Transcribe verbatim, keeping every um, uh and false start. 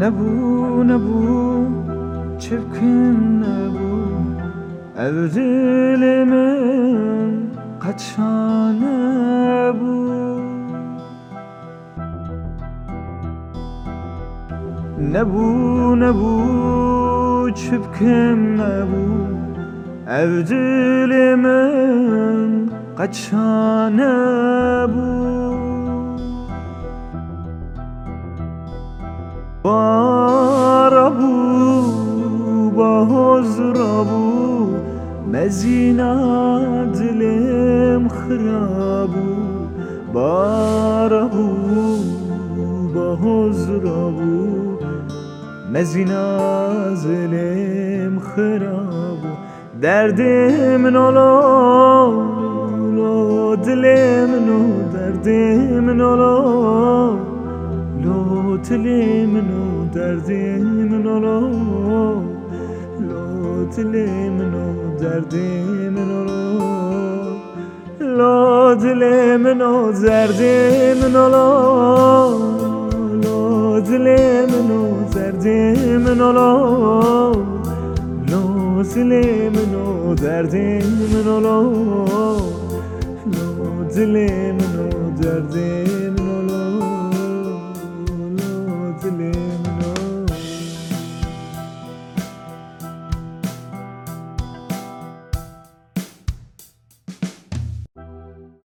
نبو نبو çirkin نبو ev dilimin kaçan نبو نبو نبو çirkin نبو ev dilimin kaçan نبو باربو بهزربو مزينا دلم خرابو باربو بهزربو مزينا دلم خرابو دردم نولا دلم نو دردم نولا لو تلمنو دردي منو لو لو تلمنو دردي منو لو تلمنو دردي منو لو لو تلمنو دردي منو لو لو تلمنو دردي منو لو لو تلمنو دردي